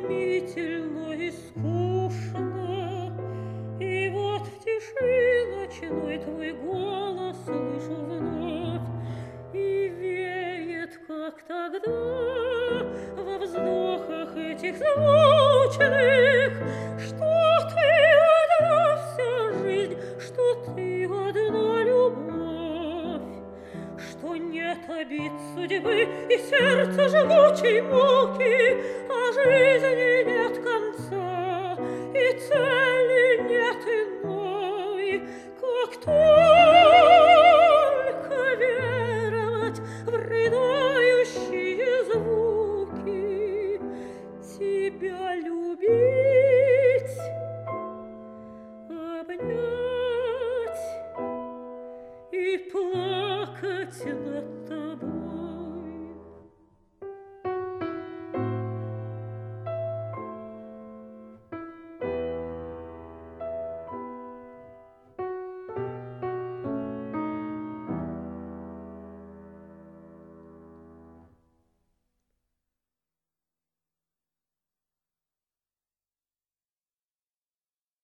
утомительно и скучно. И вот в тиши ночной твой голос слышу вновь, и веет, как тогда, во вздохах этих звучных, что ты одна вся жизнь, что ты одна любовь, что нет обид судьбы и сердца жгучей муки, а жизни нет конца и цели нет иной, как только веровать в рыдающие звуки, тебя любить, обнять и плакать